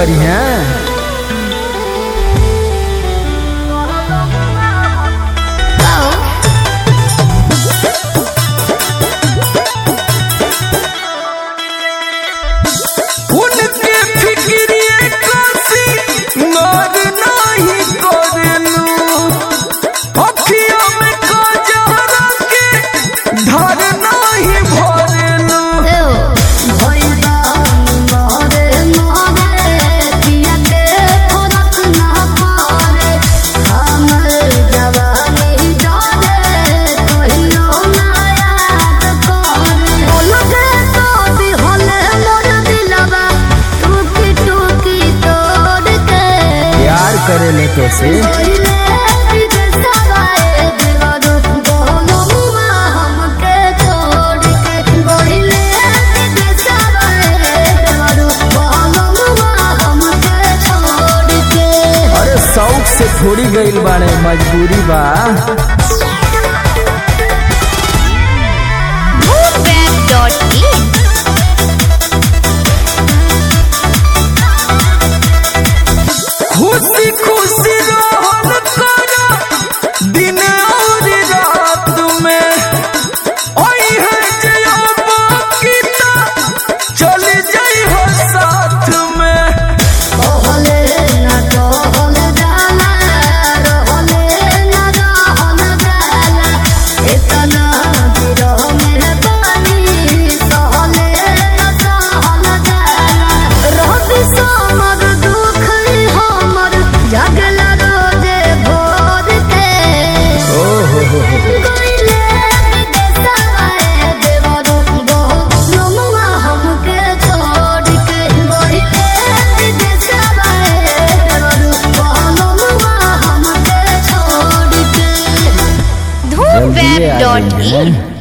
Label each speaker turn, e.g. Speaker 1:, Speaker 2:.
Speaker 1: करी हैं। करे ले कैसे अरे शौक से थोड़ी गइल बाड़े मजबूरी बा। खुशी खुशी रहन करा दिन और रात में ओई है जया बाकीता चल जाई हो साथ में।
Speaker 2: कहले ना कहले जाना रहले ना रहल जाला इतना बिरह मेरे पानी सहले ना सहल जाला रहती समर दुख जगला रोजे भोर के गइले विदेशवा देवरो बहु हमके छोड़ के गइले विदेशवा देवरो बहु हमके छोड़ के
Speaker 3: धूमवेब.in